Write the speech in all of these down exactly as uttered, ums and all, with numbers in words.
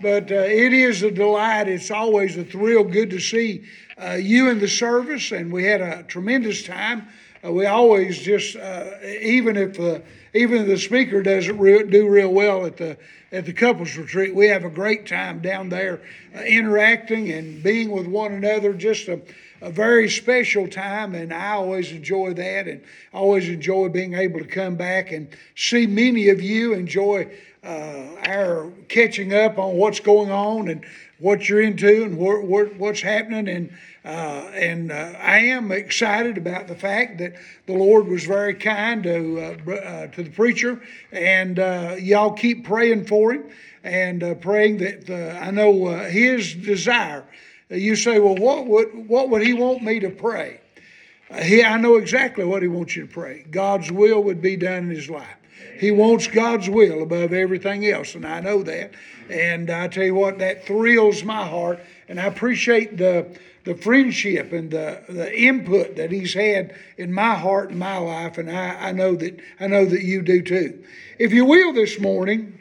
But uh, it is a delight. It's always a thrill. Good to see uh, you in the service, and we had a tremendous time. Uh, we always just, uh, even if uh, even if the speaker doesn't re- do real well at the at the couples retreat, we have a great time down there, uh, interacting and being with one another. Just a, a very special time, and I always enjoy that, and I always enjoy being able to come back and see many of you enjoy Uh, our catching up on what's going on and what you're into and wh- wh- what's happening. And uh, and uh, I am excited about the fact that the Lord was very kind to uh, uh, to the preacher, and uh, y'all keep praying for him and uh, praying that uh, I know uh, his desire. Uh, you say, well, what would what would he want me to pray? Uh, he, I know exactly what he wants you to pray. God's will would be done in his life. He wants God's will above everything else, and I know that. And I tell you what, that thrills my heart, and I appreciate the the friendship and the, the input that he's had in my heart and my life, and I, I know that I know that you do too. If you will, this morning,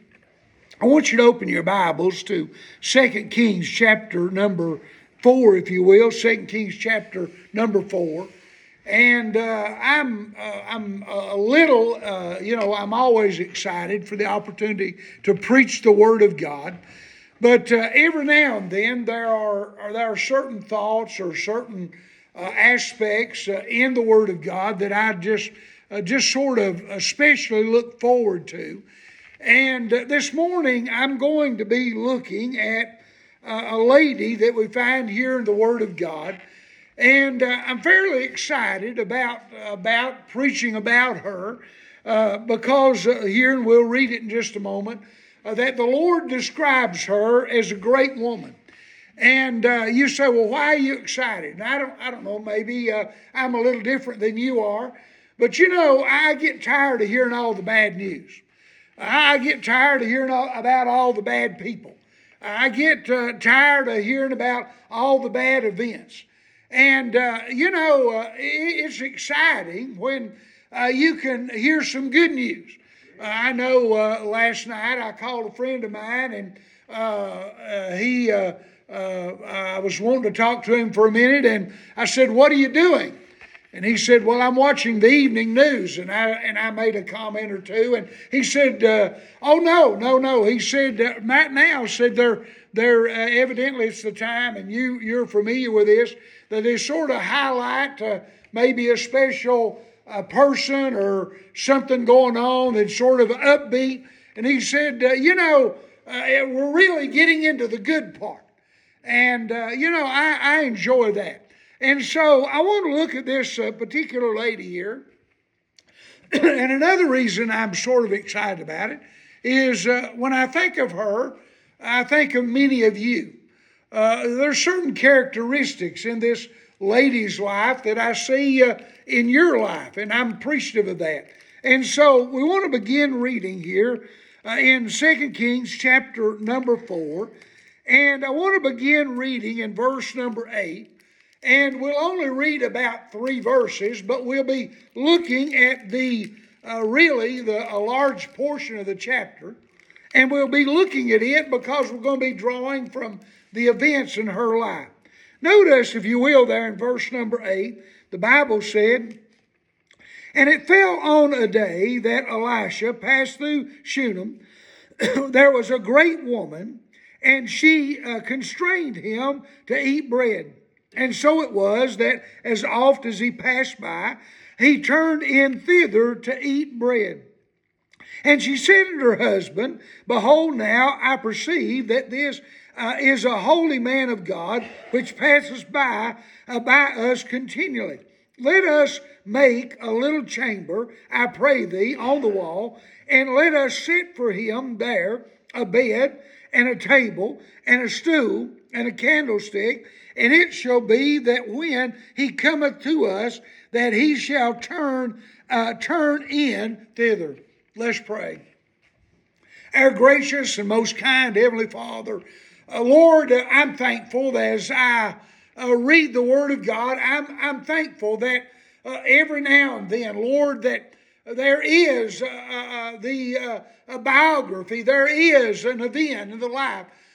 I want you to open your Bibles to Second Kings chapter number four, if you will. Second Kings chapter number four. And uh, I'm uh, I'm a little, uh, you know, I'm always excited for the opportunity to preach the Word of God. But uh, every now and then there are, are there are certain thoughts or certain uh, aspects uh, in the Word of God that I just uh, just sort of especially look forward to. And uh, this morning I'm going to be looking at uh, a lady that we find here in the Word of God. And uh, I'm fairly excited about about preaching about her uh, because uh, here, and we'll read it in just a moment, uh, that the Lord describes her as a great woman. And uh, you say, well, why are you excited? And I don't, I don't know, maybe uh, I'm a little different than you are. But you know, I get tired of hearing all the bad news. I get tired of hearing all, about all the bad people. I get uh, tired of hearing about all the bad events. And, uh, you know, uh, it's exciting when uh, you can hear some good news. Uh, I know uh, last night I called a friend of mine, and uh, uh, he, uh, uh, I was wanting to talk to him for a minute, and I said, what are you doing? And he said, well, I'm watching the evening news. And I and I made a comment or two. And he said, uh, oh, no, no, no. He said, uh, Matt now said they're, they're uh, evidently it's the time, and you, you're familiar with this, that they sort of highlight uh, maybe a special uh, person or something going on that's sort of upbeat. And he said, uh, you know, uh, we're really getting into the good part. And, uh, you know, I, I enjoy that. And so I want to look at this uh, particular lady here. And another reason I'm sort of excited about it is uh, when I think of her, I think of many of you. Uh, there's certain characteristics in this lady's life that I see uh, in your life, and I'm appreciative of that. And so we want to begin reading here uh, in Second Kings chapter number four. And I want to begin reading in verse number eight. And we'll only read about three verses, but we'll be looking at the, uh, really, the, a large portion of the chapter. And we'll be looking at it because we're going to be drawing from the events in her life. Notice, if you will, there in verse number eight, the Bible said, and it fell on a day that Elisha passed through Shunem. There was a great woman, and she uh, constrained him to eat bread. And so it was that as oft as he passed by, he turned in thither to eat bread. And she said unto her husband, behold, now I perceive that this uh, is a holy man of God, which passes by, uh, by us continually. Let us make a little chamber, I pray thee, on the wall, and let us set for him there a bed, and a table, and a stool, and a candlestick. And it shall be that when he cometh to us, that he shall turn uh, turn in thither. Let's pray. Our gracious and most kind Heavenly Father, uh, Lord, uh, I'm thankful that as I uh, read the Word of God, I'm I'm thankful that uh, every now and then, Lord, that there is uh, uh, the uh, a biography, there is an event in the life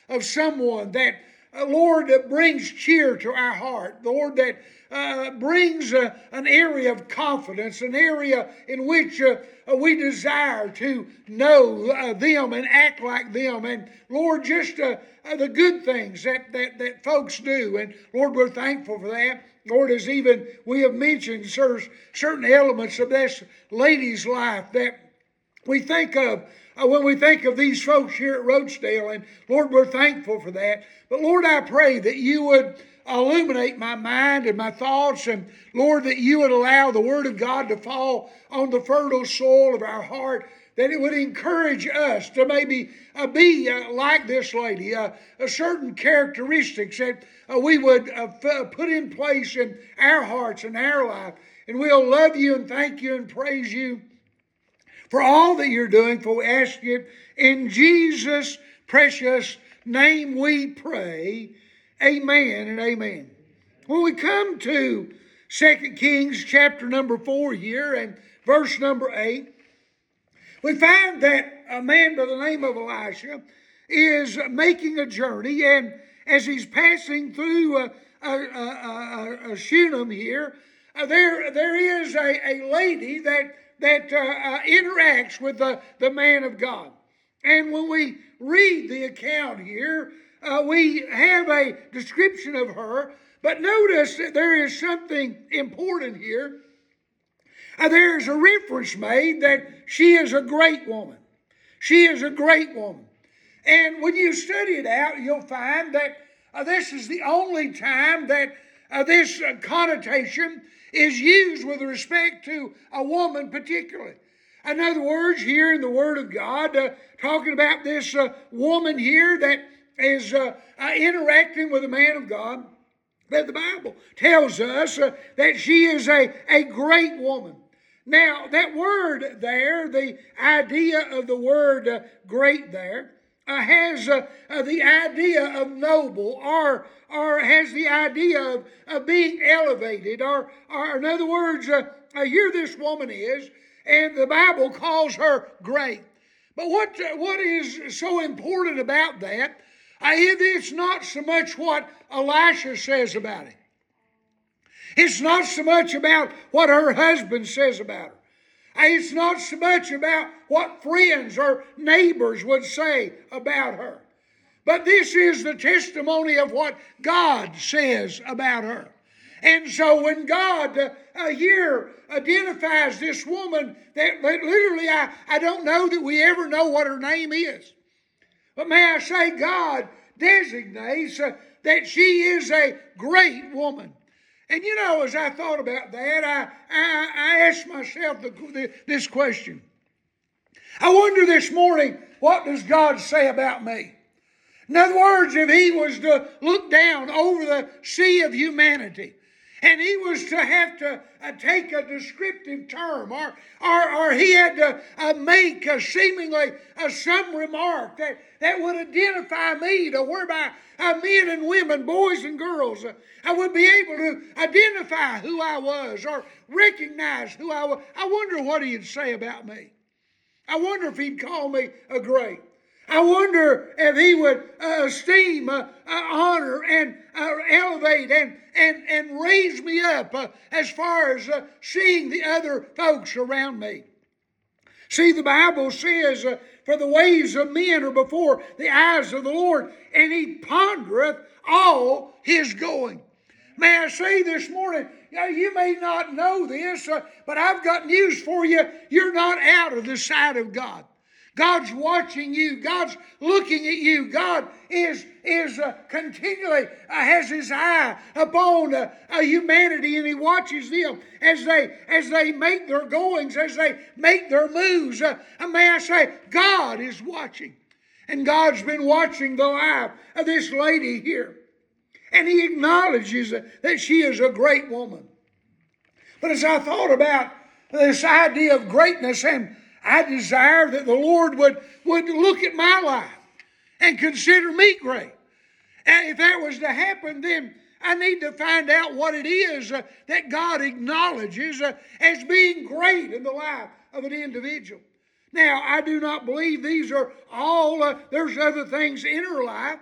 of someone that, uh, Lord, that brings cheer to our heart. Lord, that uh, brings uh, an area of confidence, an area in which uh, we desire to know uh, them and act like them. And Lord, just uh, uh, the good things that, that, that folks do. And Lord, we're thankful for that. Lord, as even we have mentioned certain elements of this lady's life that we think of uh, when we think of these folks here at Roachdale. And Lord, we're thankful for that. But Lord, I pray that you would illuminate my mind and my thoughts, and Lord, that you would allow the Word of God to fall on the fertile soil of our heart, that it would encourage us to maybe uh, be uh, like this lady, uh, a certain characteristics that uh, we would uh, f- put in place in our hearts and our life. And we'll love you and thank you and praise you for all that you're doing, for we ask it in Jesus' precious name we pray. Amen and amen. When we come to Second Kings chapter number four here and verse number eight, we find that a man by the name of Elisha is making a journey, and as he's passing through a, a, a, a, a Shunem here, uh, there there is a, a lady that that uh, uh, interacts with the, the man of God. And when we read the account here, uh, we have a description of her, but notice that there is something important here. Uh, there is a reference made that she is a great woman. She is a great woman. And when you study it out, you'll find that uh, this is the only time that uh, this uh, connotation is used with respect to a woman particularly. In other words, here in the Word of God, uh, talking about this uh, woman here that is uh, uh, interacting with a man of God, that the Bible tells us uh, that she is a, a great woman. Now, that word there, the idea of the word uh, great there, uh, has uh, uh, the idea of noble, or or has the idea of, of being elevated, or, or in other words, uh, uh, here this woman is, and the Bible calls her great. But what uh, what is so important about that, uh, it's not so much what Elisha says about it. It's not so much about what her husband says about her. It's not so much about what friends or neighbors would say about her. But this is the testimony of what God says about her. And so when God uh, uh, here identifies this woman, that, that literally I, I don't know that we ever know what her name is. But may I say, God designates uh, that she is a great woman. And you know, as I thought about that, I, I, I asked myself the, the, this question. I wonder this morning, what does God say about me? In other words, if he was to look down over the sea of humanity, and he was to have to uh, take a descriptive term, or, or, or he had to uh, make a seemingly uh, some remark that, that would identify me, to whereby uh, men and women, boys and girls, uh, I would be able to identify who I was or recognize who I was. I wonder what he'd say about me. I wonder if he'd call me a great. I wonder if he would uh, esteem, uh, uh, honor, and uh, elevate and, and, and raise me up uh, as far as uh, seeing the other folks around me. See, the Bible says, uh, for the ways of men are before the eyes of the Lord, and he pondereth all his going. May I say this morning, you know, you may not know this, uh, but I've got news for you. You're not out of the sight of God. God's watching you. God's looking at you. God is, is uh, continually uh, has his eye upon uh, uh, humanity, and he watches them as they as they make their goings, as they make their moves. Uh, and may I say, God is watching. And God's been watching the life of this lady here. And he acknowledges that she is a great woman. But as I thought about this idea of greatness, and I desire that the Lord would, would look at my life and consider me great. And if that was to happen, then I need to find out what it is uh, that God acknowledges uh, as being great in the life of an individual. Now, I do not believe these are all, uh, there's other things in her life.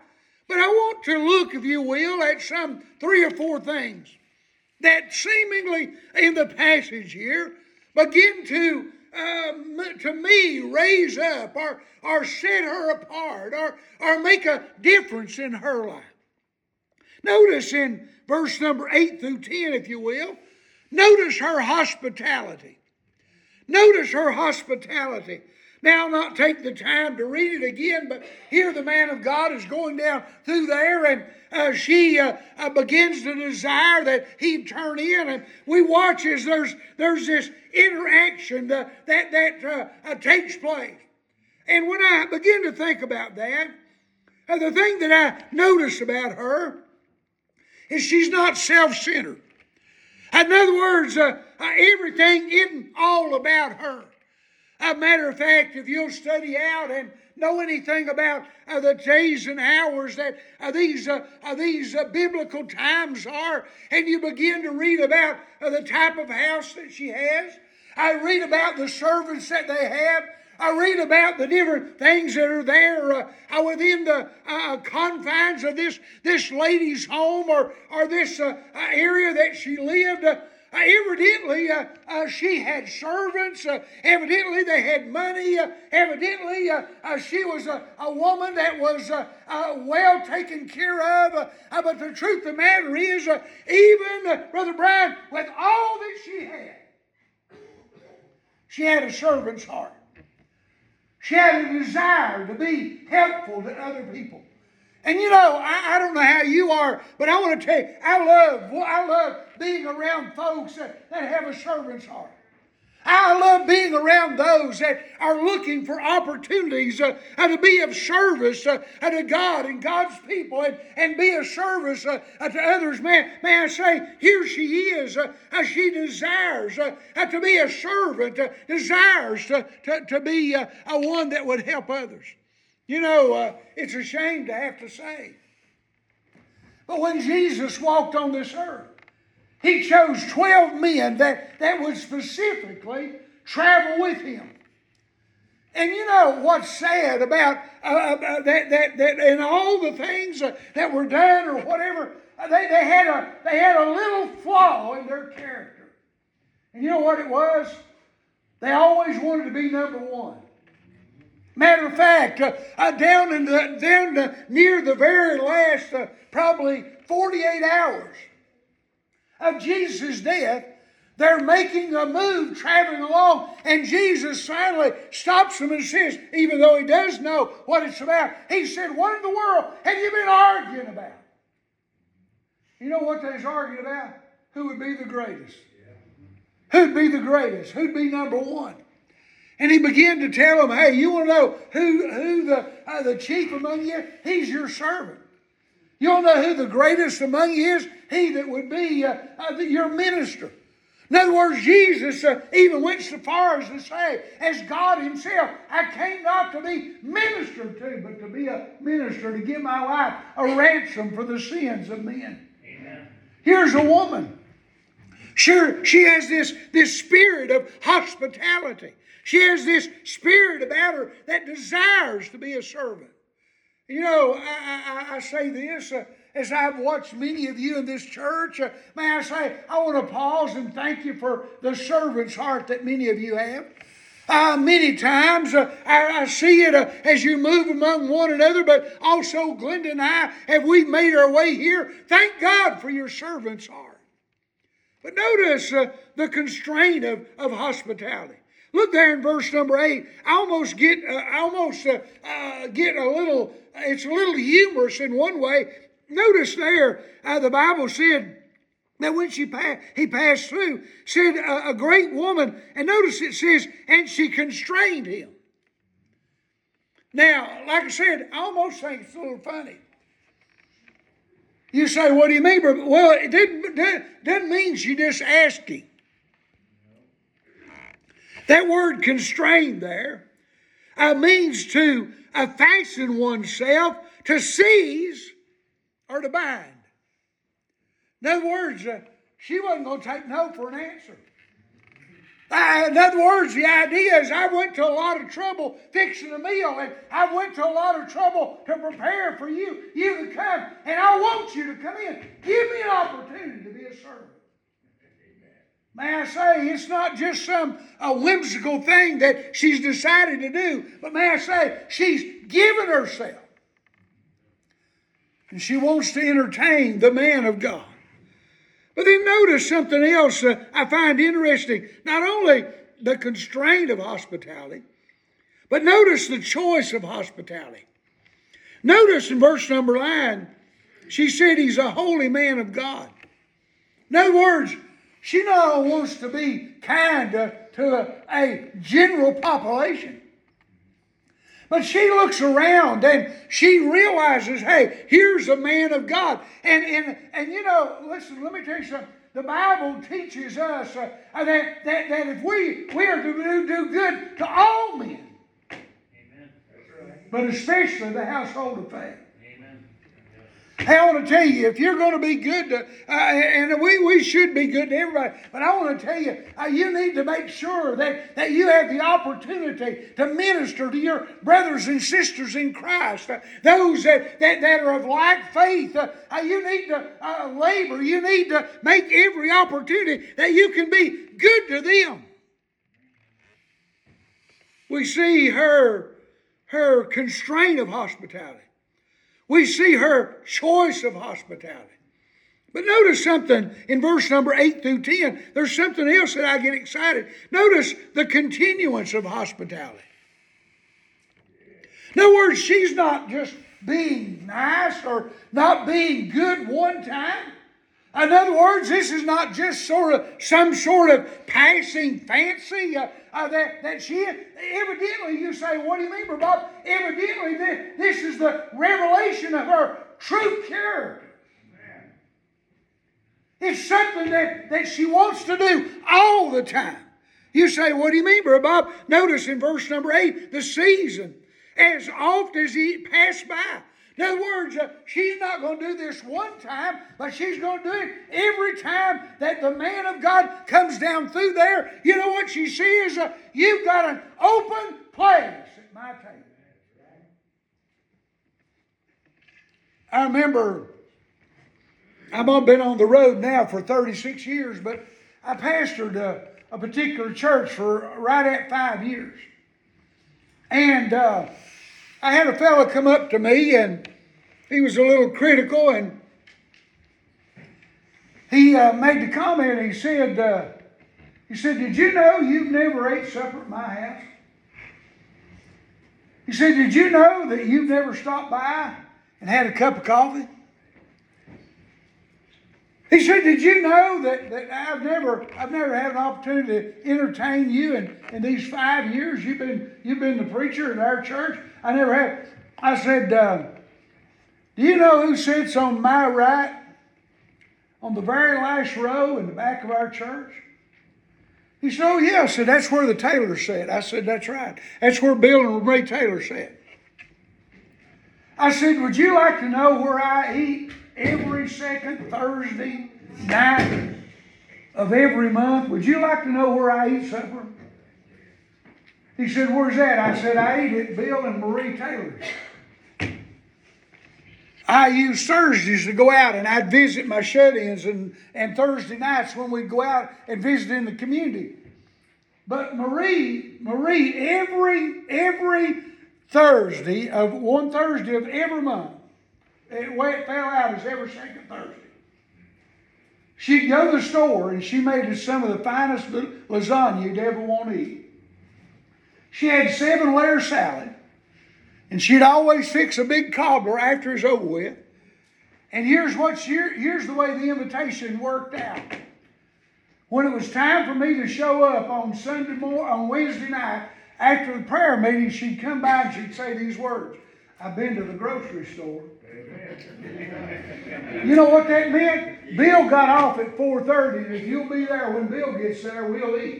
But I want to look, if you will, at some three or four things that seemingly in the passage here begin to, um, to me, raise up or, or set her apart or, or make a difference in her life. Notice in verse number eight through ten, if you will, notice her hospitality. Notice her hospitality. Now, I'll not take the time to read it again, but here the man of God is going down through there, and uh, she uh, uh, begins to desire that he turn in, and we watch as there's there's this interaction uh, that that uh, uh, takes place. And when I begin to think about that, uh, the thing that I notice about her is she's not self-centered. In other words, uh, uh, everything isn't all about her. As a matter of fact, if you'll study out and know anything about uh, the days and hours that uh, these uh, uh, these uh, biblical times are, and you begin to read about uh, the type of house that she has, I read about the servants that they have. I read about the different things that are there uh, within the uh, confines of this this lady's home or or this uh, area that she lived. Uh, Uh, evidently, uh, uh, she had servants. Uh, evidently, they had money. Uh, evidently, uh, uh, she was a, a woman that was uh, uh, well taken care of. Uh, uh, but the truth of the matter is, uh, even, uh, Brother Brian, with all that she had, she had a servant's heart. She had a desire to be helpful to other people. And you know, I, I don't know how you are, but I want to tell you, I love, I love being around folks that, that have a servant's heart. I love being around those that are looking for opportunities uh, uh, to be of service uh, uh, to God and God's people and, and be of service uh, uh, to others. Man, may I say, here she is. Uh, uh, she desires uh, uh, to be a servant, uh, desires to, to, to be uh, a one that would help others. You know, uh, it's a shame to have to say, but when Jesus walked on this earth, he chose twelve men that, that would specifically travel with him. And you know what's sad about uh, uh, that, that, that and all the things uh, that were done or whatever, uh, they, they, had a, they had a little flaw in their character. And you know what it was? They always wanted to be number one. Matter of fact, uh, uh, down in the down to, near the very last, uh, probably forty-eight hours of Jesus' death, they're making a move, traveling along, and Jesus finally stops them and says, even though he does know what it's about, he said, "What in the world have you been arguing about?" You know what they was arguing about? Who would be the greatest? Who'd be the greatest? Who'd be number one? And he began to tell them, hey, you want to know who, who the, uh, the chief among you? He's your servant. You want to know who the greatest among you is? He that would be uh, uh, your minister. In other words, Jesus uh, even went so far as to say, as God himself, I came not to be ministered to, but to be a minister, to give my life a ransom for the sins of men. Amen. Here's a woman. Sure, she has this, this spirit of hospitality. She has this spirit about her that desires to be a servant. You know, I, I, I say this, uh, as I've watched many of you in this church, uh, may I say, I want to pause and thank you for the servant's heart that many of you have. Uh, many times uh, I, I see it uh, as you move among one another, but also Glenda and I, have we made our way here. Thank God for your servant's heart. But notice uh, the constraint of, of hospitality. Look there in verse number eight. I almost get, uh, I almost uh, uh, get a little. It's a little humorous in one way. Notice there, uh, the Bible said that when she passed, he passed through, said uh, a great woman, and notice it says, and she constrained him. Now, like I said, I almost think it's a little funny. You say, what do you mean? Well, it didn't, doesn't mean she just asked him. That word constrained there uh, means to uh, fasten oneself, to seize, or to bind. In other words, uh, she wasn't going to take no for an answer. Uh, in other words, the idea is I went to a lot of trouble fixing a meal, and I went to a lot of trouble to prepare for you, you to come, and I want you to come in. Give me an opportunity to be a servant. May I say, it's not just some a whimsical thing that she's decided to do, but may I say, she's given herself. And she wants to entertain the man of God. But then notice something else uh, I find interesting. Not only the constraint of hospitality, but notice the choice of hospitality. Notice in verse number nine, she said he's a holy man of God. In other words, she not only wants to be kind to, to a, a general population, but she looks around and she realizes, hey, here's a man of God. And, and, and you know, listen, let me tell you something. The Bible teaches us uh, that, that, that if we, we are to do, do good to all men, amen. But especially the household of faith. Hey, I want to tell you, if you're going to be good to, uh, and we, we should be good to everybody, but I want to tell you, uh, you need to make sure that, that you have the opportunity to minister to your brothers and sisters in Christ, uh, those that, that, that are of like faith. Uh, uh, you need to uh, labor. You need to make every opportunity that you can be good to them. We see her, her constraint of hospitality. We see her choice of hospitality. But notice something in verse number eight through ten. There's something else that I get excited. Notice the continuance of hospitality. In other words, she's not just being nice or not being good one time. In other words, this is not just sort of some sort of passing fancy uh, uh, that, that she, evidently you say, what do you mean, Brother Bob? Evidently this, this is the revelation of her true character. Amen. It's something that, that she wants to do all the time. You say, what do you mean, Brother Bob? Notice in verse number eight, the season, as oft as he passed by. In other words, uh, she's not going to do this one time, but she's going to do it every time that the man of God comes down through there. You know what she sees? Uh, you've got an open place at my table. I remember, I've been on the road now for thirty-six years, but I pastored a, a particular church for right at five years. And uh, I had a fellow come up to me, and he was a little critical, and he uh, made the comment. He said, uh, "He said, did you know you've never ate supper at my house?" He said, "Did you know that you've never stopped by and had a cup of coffee?" He said, "Did you know that, that I've never I've never had an opportunity to entertain you in, in these five years you've been you've been the preacher in our church? I never have." I said, uh, "Do you know who sits on my right, on the very last row in the back of our church?" He said, "Oh yeah." I said, "That's where the Taylor sat." I said, "That's right. That's where Bill and Ray Taylor sat." I said, "Would you like to know where I eat every second Thursday night of every month? Would you like to know where I eat supper?" He said, "Where's that?" I said, "I eat at Bill and Marie Taylor's. I used Thursdays to go out and I'd visit my shut-ins, and, and Thursday nights when we'd go out and visit in the community. But Marie, Marie, every, every Thursday of one Thursday of every month, the way it fell out is every second Thursday, she'd go to the store and she made us some of the finest lasagna you'd ever want to eat. She had seven layer salad, and she'd always fix a big cobbler after it's over with. And here's what she, here's the way the invitation worked out. When it was time for me to show up on Sunday morning, on Wednesday night after the prayer meeting, she'd come by and she'd say these words: "I've been to the grocery store." You know what that meant? Bill got off at four thirty, and if you'll be there when Bill gets there, we'll eat.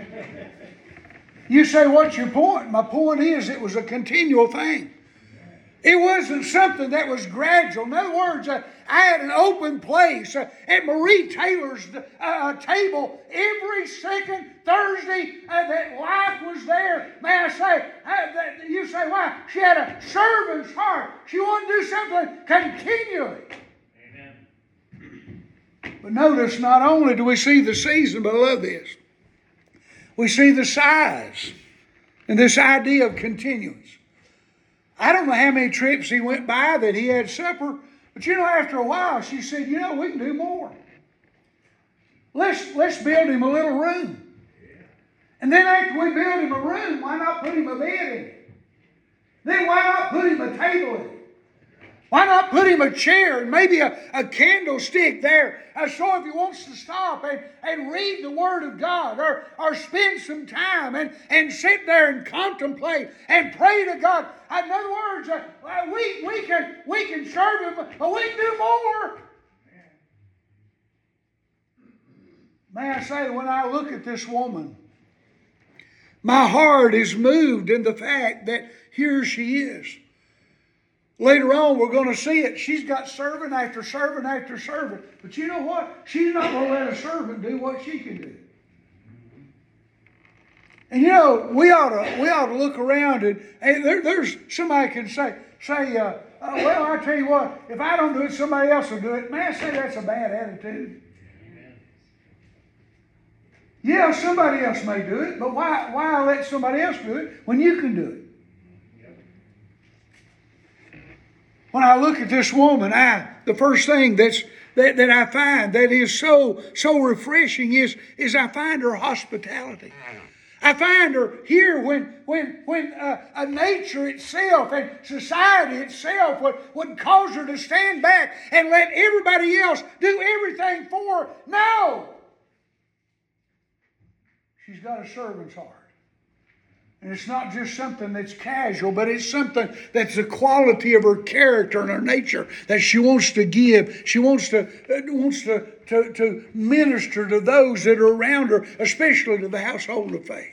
You say, "What's your point?" My point is, it was a continual thing. It wasn't something that was gradual. In other words, uh, I had an open place uh, at Marie Taylor's uh, table every second Thursday uh, that life was there. May I say, uh, that, you say, why? She had a servant's heart. She wanted to do something continually. Amen. But notice, not only do we see the season, but I love this. We see the size and this idea of continuance. I don't know how many trips he went by that he had supper, but you know, after a while, she said, you know, we can do more. Let's, let's build him a little room. And then after we build him a room, why not put him a bed in it? Then why not put him a table in it? Why not put him a chair and maybe a, a candlestick there uh, so if he wants to stop and, and read the Word of God or, or spend some time and, and sit there and contemplate and pray to God. In other words, uh, we, we, can, we can serve Him, but we can do more. May I say, when I look at this woman, my heart is moved in the fact that here she is. Later on, we're going to see it. She's got servant after servant after servant. But you know what? She's not going to let a servant do what she can do. And you know, we ought to we ought to look around and, and there, there's somebody can say say, uh, uh, well, I tell you what, if I don't do it, somebody else will do it. Man, I say that's a bad attitude. Yeah, somebody else may do it, but why why let somebody else do it when you can do it? When I look at this woman, I the first thing that's that, that I find that is so so refreshing is, is I find her hospitality. I find her here when when when uh, uh, nature itself and society itself would, would cause her to stand back and let everybody else do everything for her. No! She's got a servant's heart. And it's not just something that's casual, but it's something that's the quality of her character and her nature that she wants to give. She wants to uh, wants to, to, to minister to those that are around her, especially to the household of faith.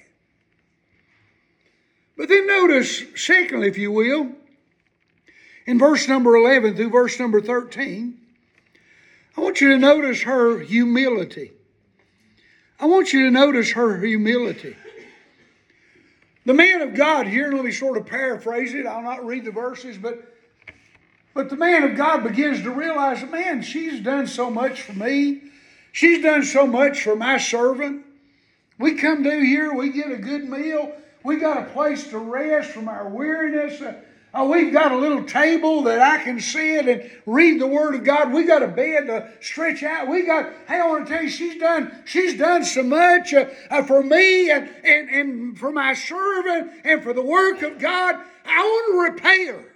But then notice, secondly, if you will, in verse number eleven through verse number thirteen, I want you to notice her humility. I want you to notice her humility. The man of God here, let me sort of paraphrase it. I'll not read the verses, but, but the man of God begins to realize, man, she's done so much for me. She's done so much for my servant. We come to here, we get a good meal. We got a place to rest from our weariness. Uh, uh, we've got a little table that I can sit and read the Word of God. We got a bed to stretch out. We got, hey, I want to tell you, she's done, she's done so much uh, uh, for me and, and, and for my servant and for the work of God. I want to repay her.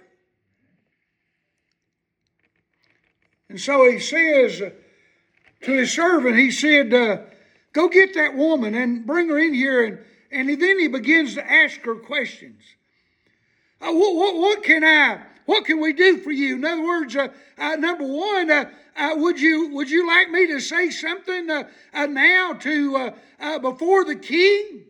And so he says uh, to his servant, he said, uh, go get that woman and bring her in here. And, and then he begins to ask her questions. Uh, what, what, what can I, what can we do for you? In other words, uh, uh, number one, uh, uh, would you would you like me to say something uh, uh, now to uh, uh, before the king?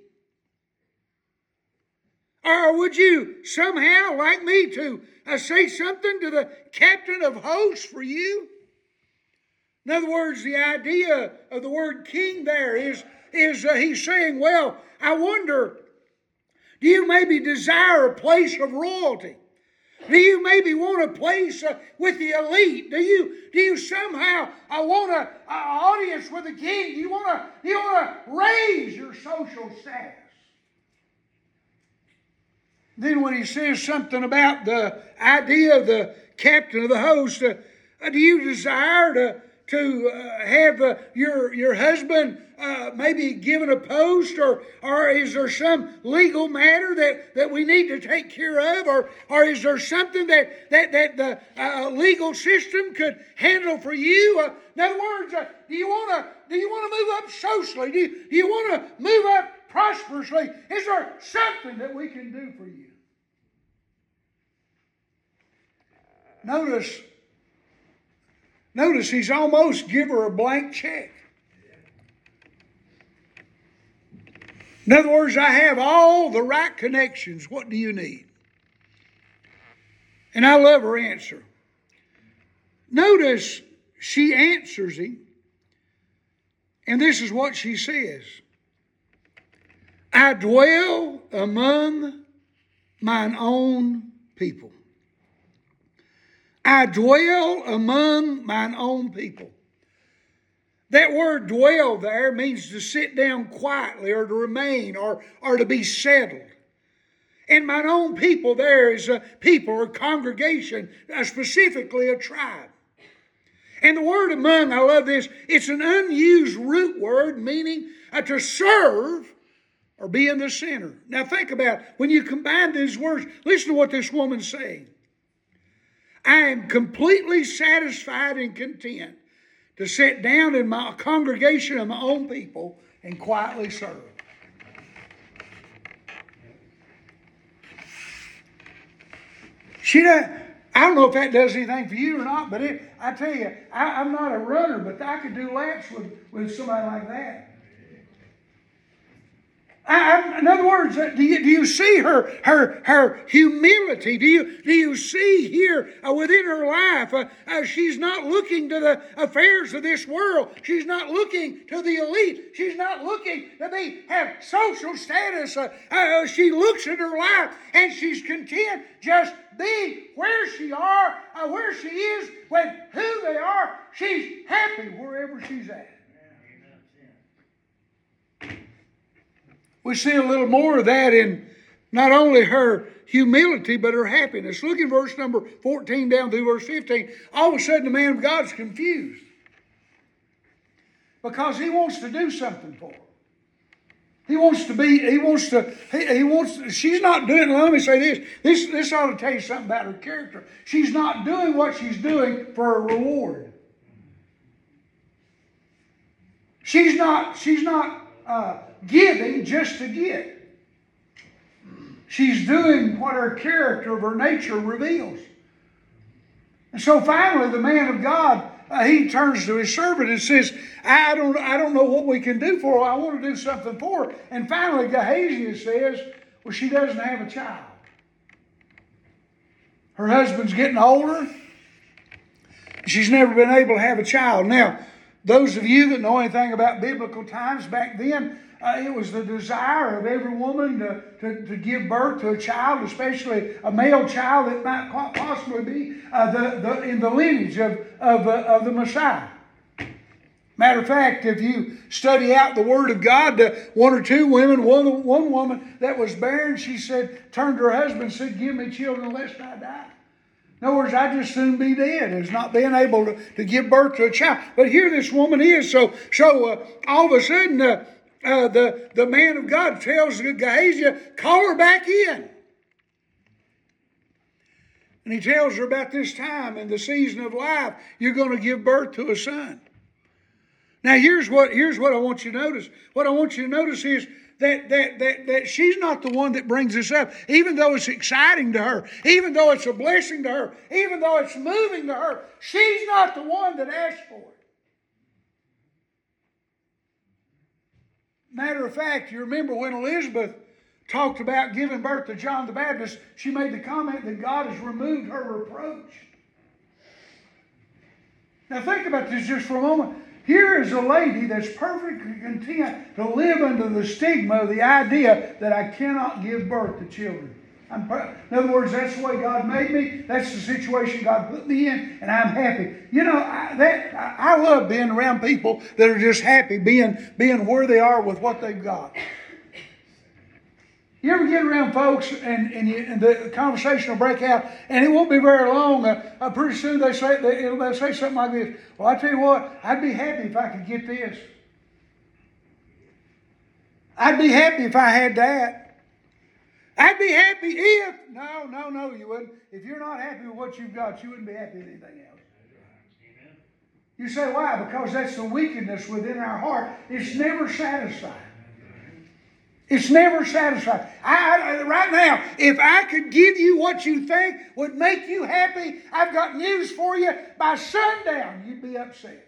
Or would you somehow like me to uh, say something to the captain of hosts for you? In other words, the idea of the word king there is, is uh, he's saying, well, I wonder, do you maybe desire a place of royalty? Do you maybe want a place uh, with the elite? Do you do you somehow uh, want an audience with the king? Do you want to do you want to raise your social status? Then when he says something about the idea of the captain of the host, uh, uh, do you desire to to uh, have uh, your your husband uh, maybe given a post, or or is there some legal matter that, that we need to take care of, or or is there something that that that the uh, legal system could handle for you? Uh, in other words, uh, do you want to do you want to move up socially? Do you, do you want to move up prosperously? Is there something that we can do for you? Notice. Notice he's almost give her a blank check. In other words, I have all the right connections. What do you need? And I love her answer. Notice she answers him, and this is what she says. I dwell among mine own people. I dwell among mine own people. That word dwell there means to sit down quietly or to remain or, or to be settled. And mine own people there is a people or congregation, uh, specifically a tribe. And the word among, I love this, it's an unused root word meaning uh, to serve or be in the center. Now think about it. When you combine these words, listen to what this woman's saying. I am completely satisfied and content to sit down in my congregation of my own people and quietly serve. She doesn't, I don't know if that does anything for you or not, but it, I tell you, I, I'm not a runner, but I could do laps with, with somebody like that. I, I, in other words, do you, do you see her, her, her humility? Do you, do you see here uh, within her life, uh, uh, she's not looking to the affairs of this world. She's not looking to the elite. She's not looking to be, have social status. Uh, uh, she looks at her life and she's content just being where she are, uh, where she is, with who they are. She's happy wherever she's at. We see a little more of that in not only her humility, but her happiness. Look in verse number fourteen down through verse fifteen. All of a sudden the man of God's confused. Because he wants to do something for her. He wants to be, he wants to, he, he wants to, she's not doing, let me say this, this, this ought to tell you something about her character. She's not doing what she's doing for a reward. She's not, she's not, uh, giving just to get. She's doing what her character of her nature reveals. And so finally the man of God, uh, he turns to his servant and says, I don't, I don't know what we can do for her. I want to do something for her. And finally Gehazi says, well, she doesn't have a child. Her husband's getting older. She's never been able to have a child. Now, those of you that know anything about biblical times, back then, Uh, it was the desire of every woman to, to, to give birth to a child, especially a male child that might quite possibly be uh, the, the, in the lineage of, of, uh, of the Messiah. Matter of fact, if you study out the Word of God, uh, one or two women, one, one woman that was barren, she said, turned to her husband and said, give me children lest I die. In other words, I'd just soon be dead as not being able to, to give birth to a child. But here this woman is. So, so uh, all of a sudden, uh, Uh, the, the man of God tells Gehazi, call her back in. And he tells her about this time in the season of life, you're going to give birth to a son. Now here's what, here's what I want you to notice. What I want you to notice is that, that, that, that she's not the one that brings this up. Even though it's exciting to her, even though it's a blessing to her, even though it's moving to her, she's not the one that asked for it. Matter of fact, you remember when Elizabeth talked about giving birth to John the Baptist, she made the comment that God has removed her reproach. Now think about this just for a moment. Here is a lady that's perfectly content to live under the stigma of the idea that I cannot give birth to children. I'm, in other words, that's the way God made me. That's the situation God put me in, and I'm happy. You know, I, that I, I love being around people that are just happy being, being where they are with what they've got. You ever get around folks and, and, you, and the conversation will break out, and it won't be very long. Uh, uh, pretty soon they say, they, they'll say something like this. Well, I tell you what, I'd be happy if I could get this. I'd be happy if I had that. I'd be happy if, no, no, no, you wouldn't. If you're not happy with what you've got, you wouldn't be happy with anything else. Amen. You say, why? Because that's the wickedness within our heart. It's never satisfied. It's never satisfied. I, I, right now, if I could give you what you think would make you happy, I've got news for you. By sundown, you'd be upset.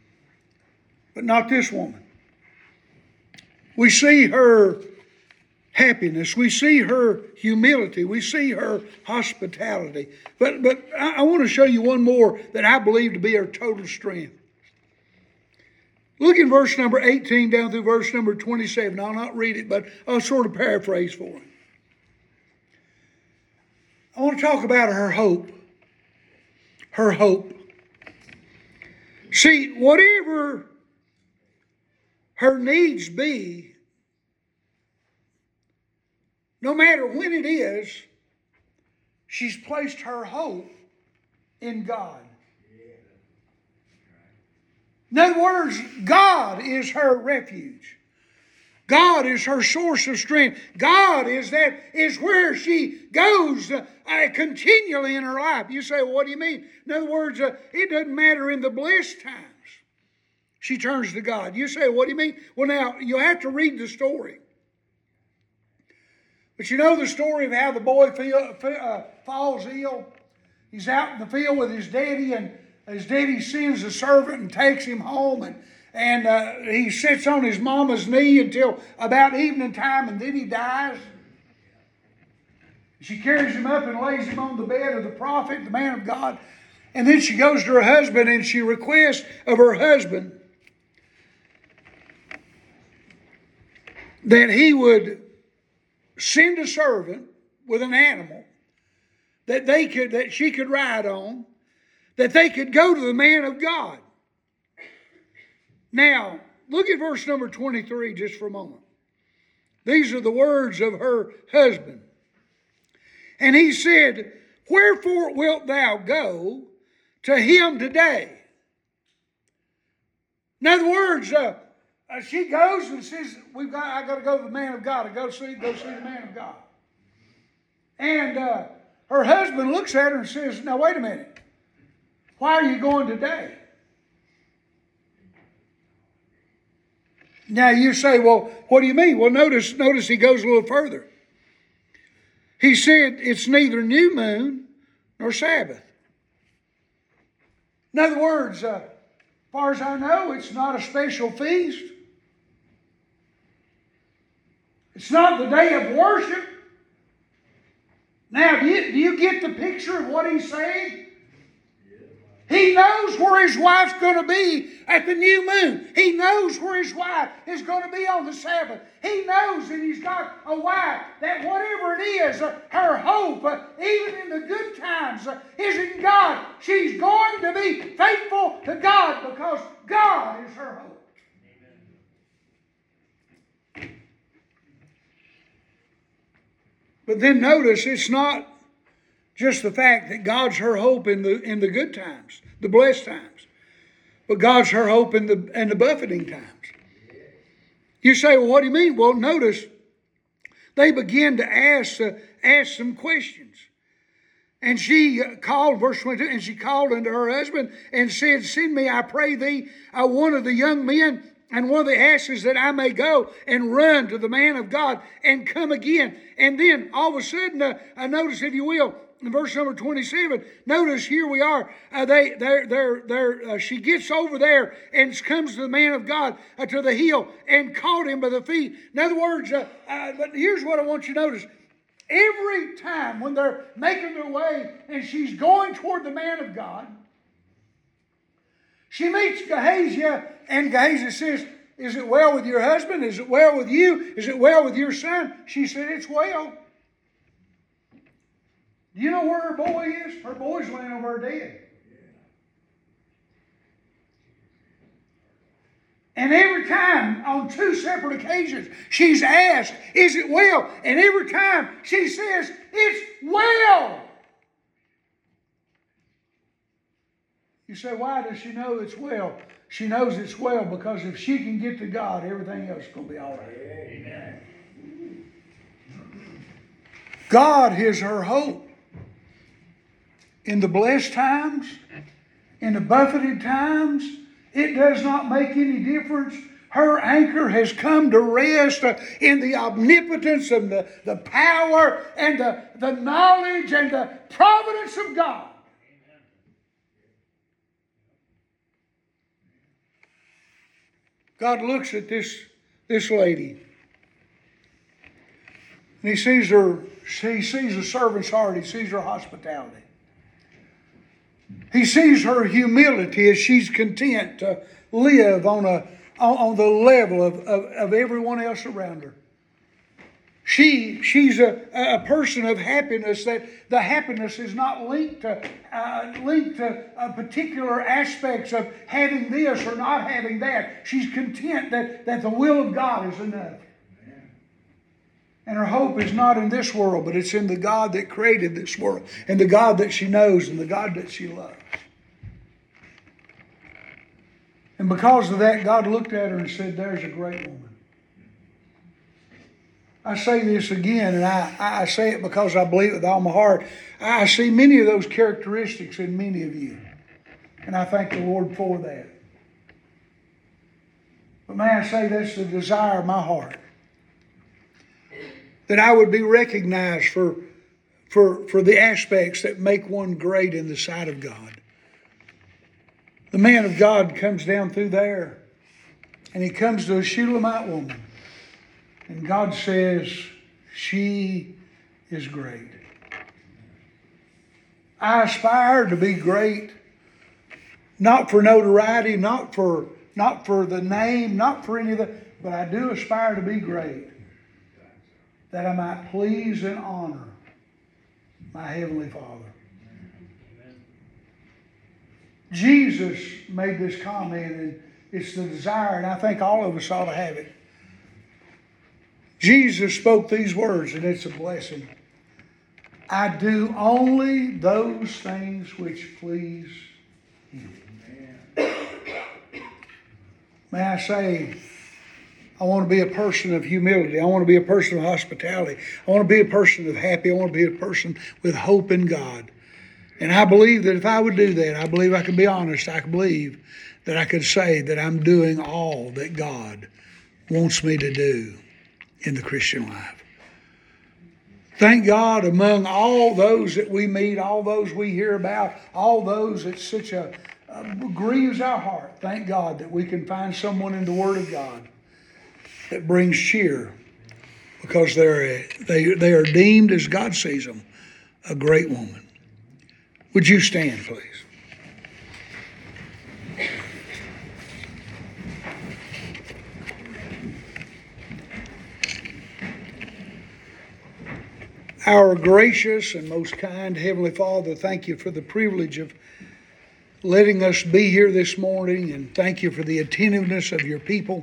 But not this woman. We see her happiness. We see her humility. We see her hospitality. But, but I, I want to show you one more that I believe to be her total strength. Look in verse number eighteen down through verse number twenty-seven. I'll not read it, but I'll sort of paraphrase for him. I want to talk about her hope. Her hope. See, whatever her needs be, no matter when it is, she's placed her hope in God. In other words, God is her refuge. God is her source of strength. God is that is where she goes uh, uh, continually in her life. You say, well, what do you mean? In other words, uh, it doesn't matter in the blessed times. She turns to God. You say, what do you mean? Well, now, you'll have to read the story. But you know the story of how the boy feel, uh, falls ill? He's out in the field with his daddy, and his daddy sends a servant and takes him home, and, and uh, he sits on his mama's knee until about evening time, and then he dies. She carries him up and lays him on the bed of the prophet, the man of God. And then she goes to her husband and she requests of her husband that he would send a servant with an animal that they could that she could ride on, that they could go to the man of God. Now, look at verse number twenty-three just for a moment. These are the words of her husband. And he said, wherefore wilt thou go to him today? In other words, uh, uh, she goes and says, "We've got. I got to go to the man of God. I go see, go see the man of God." And uh, her husband looks at her and says, "Now wait a minute. Why are you going today?" Now you say, "Well, what do you mean?" Well, notice, notice he goes a little further. He said, "It's neither new moon nor Sabbath." In other words, uh, as far as I know, it's not a special feast. It's not the day of worship. Now, do you, do you get the picture of what he's saying? He knows where his wife's going to be at the new moon. He knows where his wife is going to be on the Sabbath. He knows that he's got a wife that whatever it is, uh, her hope, uh, even in the good times, uh, is in God. She's going to be faithful to God because God is her hope. Amen. But then notice it's not just the fact that God's her hope in the in the good times, the blessed times, but God's her hope in the in the buffeting times. You say, well, what do you mean? Well, notice they begin to ask uh, ask some questions, and she called, verse twenty-two, and she called unto her husband and said, "Send me, I pray thee, uh, one of the young men and one of the asses, that I may go and run to the man of God and come again." And then all of a sudden, uh, I notice, if you will, in verse number twenty-seven, notice here we are. Uh, they, they're, they're, they're, uh, she gets over there and comes to the man of God uh, to the hill and caught him by the feet. In other words, uh, uh, but here's what I want you to notice. Every time when they're making their way and she's going toward the man of God, she meets Gehazi, and Gehazi says, "Is it well with your husband? Is it well with you? Is it well with your son?" She said, "It's well." Do you know where her boy is? Her boy's laying over her dead. And every time, on two separate occasions, she's asked, "Is it well?" And every time she says, "It's well." You say, why does she know it's well? She knows it's well because if she can get to God, everything else is going to be all right. Amen. God is her hope. In the blessed times, in the buffeted times, it does not make any difference. Her anchor has come to rest in the omnipotence and the, the power and the, the knowledge and the providence of God. God looks at this, this lady. And he sees her, he sees a servant's heart, he sees her hospitality. He sees her humility as she's content to live on a on the level of, of, of everyone else around her. She she's a, a person of happiness, that the happiness is not linked to uh, linked to uh, particular aspects of having this or not having that. She's content that, that the will of God is enough. And her hope is not in this world, but it's in the God that created this world, and the God that she knows, and the God that she loves. And because of that, God looked at her and said, "There's a great woman." I say this again, and I, I say it because I believe it with all my heart. I see many of those characteristics in many of you. And I thank the Lord for that. But may I say that's the desire of my heart. That I would be recognized for, for, for the aspects that make one great in the sight of God. The man of God comes down through there, and he comes to a Shulamite woman. And God says, she is great. I aspire to be great, not for notoriety, not for, not for the name, not for any of that, but I do aspire to be great, that I might please and honor my Heavenly Father. Jesus made this comment, and it's the desire, and I think all of us ought to have it. Jesus spoke these words, and it's a blessing. I do only those things which please Him. May I say, I want to be a person of humility. I want to be a person of hospitality. I want to be a person of happy. I want to be a person with hope in God. And I believe that if I would do that, I believe I can be honest. I can believe that I could say that I'm doing all that God wants me to do in the Christian life. Thank God, among all those that we meet, all those we hear about, all those that such a uh, grieves our heart, thank God that we can find someone in the Word of God that brings cheer, because they're a, they they are deemed, as God sees them, a great woman. Would you stand, please? Our gracious and most kind Heavenly Father, thank you for the privilege of letting us be here this morning, and thank you for the attentiveness of your people.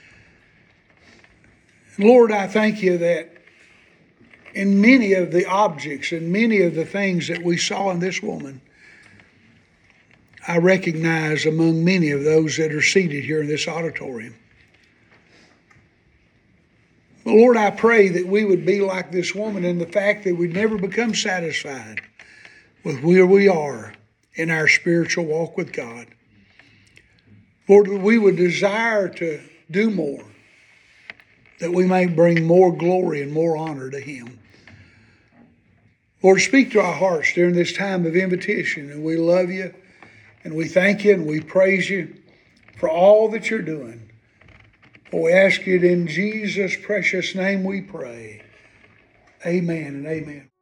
Lord, I thank you that in many of the objects and many of the things that we saw in this woman, I recognize among many of those that are seated here in this auditorium. But Lord, I pray that we would be like this woman in the fact that we'd never become satisfied with where we are in our spiritual walk with God. Lord, that we would desire to do more, that we may bring more glory and more honor to Him. Lord, speak to our hearts during this time of invitation, and we love you, and we thank you, and we praise you for all that you're doing. For we ask it in Jesus' precious name we pray. Amen and amen.